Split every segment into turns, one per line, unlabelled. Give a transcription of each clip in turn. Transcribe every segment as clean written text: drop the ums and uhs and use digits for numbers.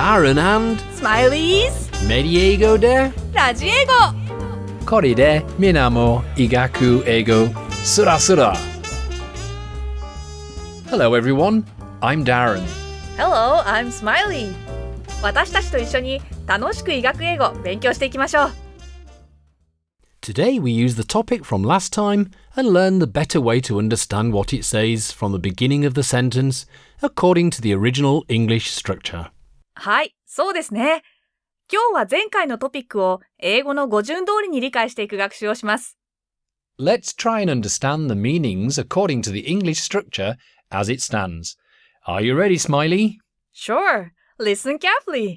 Darren and
Smileys
メディエゴで
ラジエゴ
これでみんなも医学英語スラスラ Hello everyone, I'm Darren.
Hello, I'm Smiley 私たちと一緒に楽しく医学英語勉強していきましょう
Today we use the topic from last time and learn the better way to understand what it says from the beginning of the sentence according to the original English structure.
はい、そうですね今日は前回のトピックを英語の語順通りに理解していく学習をします
Let's try and understand the meanings according to the English structure as it stands. Are you ready, Smiley?
Sure, listen carefully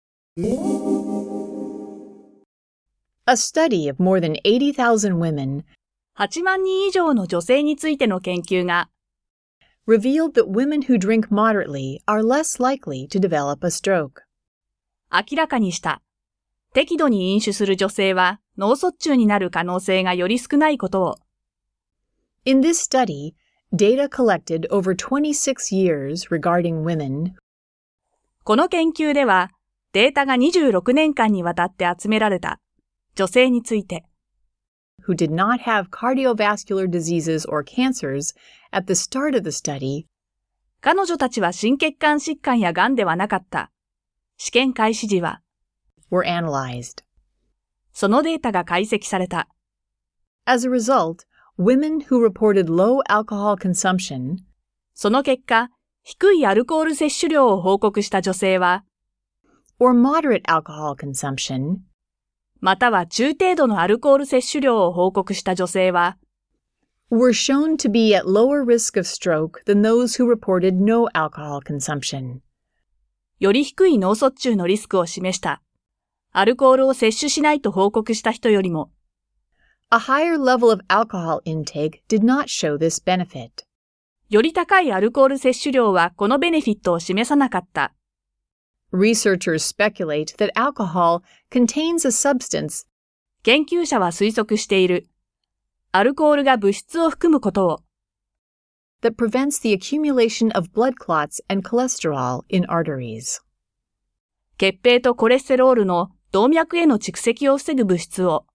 A study of more than 80,000 women
8万人以上の女性についての研究が
revealed that women who drink moderately are less likely to develop a stroke.
明らかにした適度に飲酒する女性は脳卒中になる可能性がより少ないことを
In this study, data collected over 26 years regarding women
この研究ではデータが26年間にわたって集められた女性について
who did not have cardiovascular diseases or cancers at the start of the study
彼女たちは心血管疾患や癌ではなかった。試験開始時は
were analyzed.
そのデータが解析された。
As a result, women who reported low alcohol consumption
その結果、低いアルコール摂取量を報告した女性は
or moderate alcohol consumption
または中程度のアルコール摂取量を報告した女性は
were shown to be at lower risk of stroke than those who reported no alcohol consumption.
より低い脳卒中のリスクを示した。アルコールを摂取しないと報告した人よりも
A higher level of alcohol intake did not show this benefit.
より高いアルコール摂取量はこのベネフィットを示さなかった。
Researchers speculate that alcohol contains a substance
研究者は推測している。アルコールが物質を含むことを
that prevents the accumulation of blood clots and cholesterol in arteries.
血清とコレステロールの動脈への蓄積を防ぐ物質を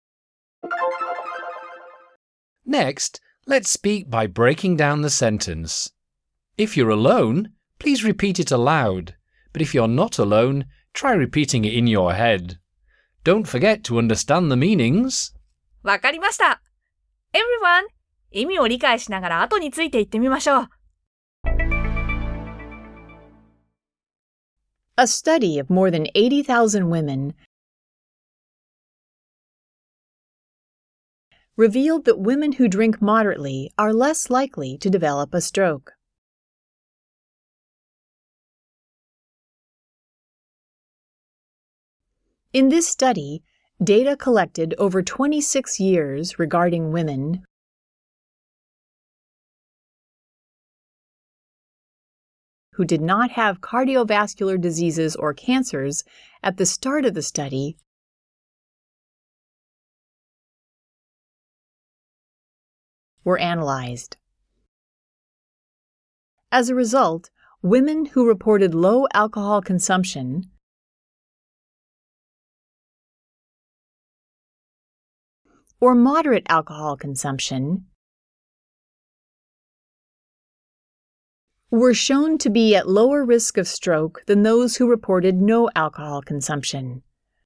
Next, let's speak by breaking down the sentence. If you're alone, please repeat it aloud. But if you're not alone, try repeating it in your head. Don't forget to understand the meanings.
わかりました。Everyone, 意味を理解しながら後について言ってみましょう。
A study of more than 80,000 women revealed that women who drink moderately are less likely to develop a stroke. In this study, data collected over 26 years regarding women who did not have cardiovascular diseases or cancers at the start of the study were analyzed. As a result, women who reported low alcohol consumption or moderate alcohol consumption were shown to be at lower risk of stroke than those who reported no alcohol consumption.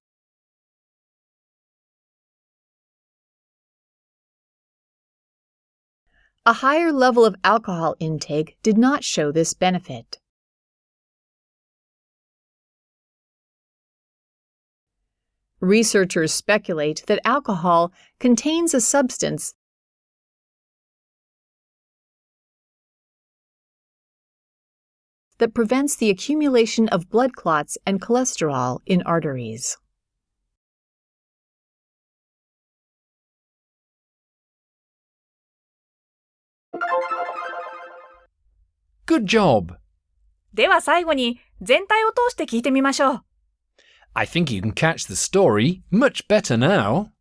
A higher level of alcohol intake did not show this benefit. Researchers speculate that alcohol contains a substance that prevents the accumulation of blood clots and cholesterol in arteries.
Good job!
では最後に全体を通して聞いてみましょう。
I think you can catch the story much better now.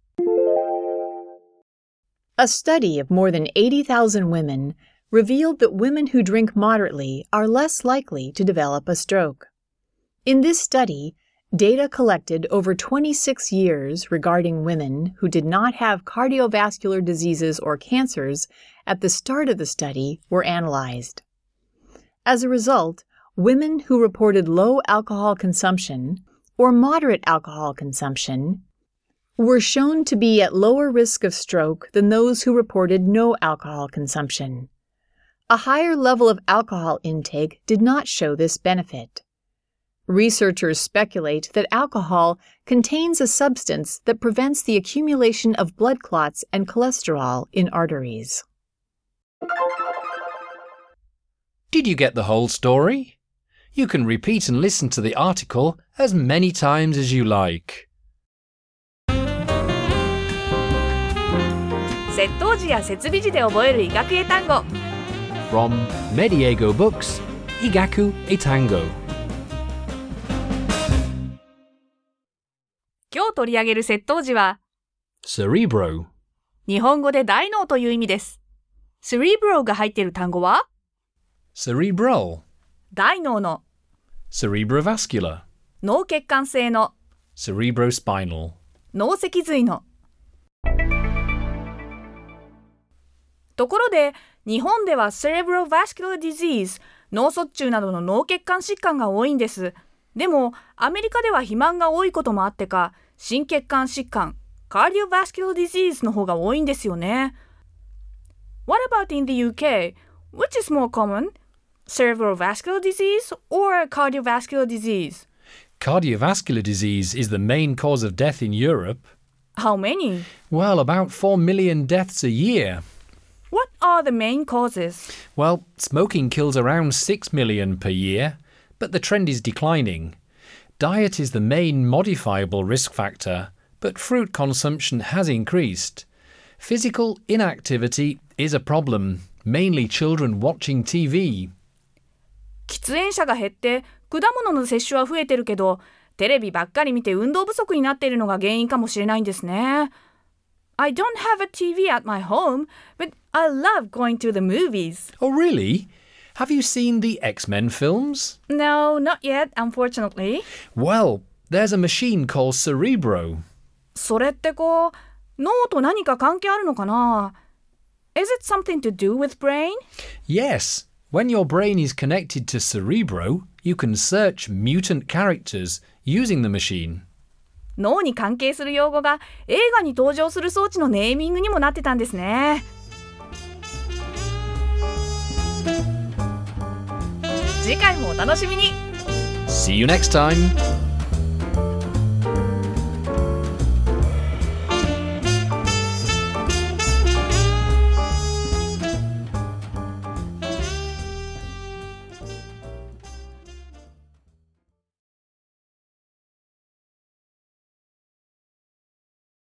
A study of more than 80,000 women revealed that women who drink moderately are less likely to develop a stroke. In this study, data collected over 26 years regarding women who did not have cardiovascular diseases or cancers at the start of the study were analyzed. As a result, women who reported low alcohol consumption or moderate alcohol consumption were shown to be at lower risk of stroke than those who reported no alcohol consumption. A higher level of alcohol intake did not show this benefit. Researchers speculate that alcohol contains a substance that prevents the accumulation of blood clots and cholesterol in arteries.
Did you get the whole story? You can repeat and listen to the article as many times as you like.
窃盗時や設備時で覚える医学英単語
From Mediego Books, Igaku Etango.
今日取り上げる窃盗時は
Cerebro.
日本語で大脳という意味です。cerebro が入っている単語は
Cerebral.
大脳の
Cerebrovascular.
脳血管性の
Cerebrospinal.
脳脊髄のところで日本では cerebrovascular disease 脳卒中などの脳血管疾患が多いんです。でもアメリカでは肥満が多いこともあってか心血管疾患 cardiovascular disease の方が多いんですよね。What about in the UK? Which is more common? Cerebrovascular disease or cardiovascular disease?
Cardiovascular disease is the main cause of death in Europe.
How many?
Well, about 4 million deaths a year.
What are the main causes?
Well, smoking kills around 6 million per year, but the trend is declining. Diet is the main modifiable risk factor, but fruit consumption has increased. Physical inactivity is a problem, mainly children watching TV.
喫煙者が減って果物の摂取は増えてるけど、テレビばっかり見て運動不足になっているのが原因かもしれないんですね。I don't have a TV at my home, but I love going to the movies.
Oh, really? Have you seen the X-Men films?
No, not yet, unfortunately.
Well, there's a machine called Cerebro.
それってこう、脳と何か関係あるのかな? Is it something to do with brain?
Yes. When your brain is connected to Cerebro, you can search mutant characters using the machine.
脳に関係する用語が映画に登場する装置のネーミングにもなってたんですね。次回もお楽しみに。
See you next time!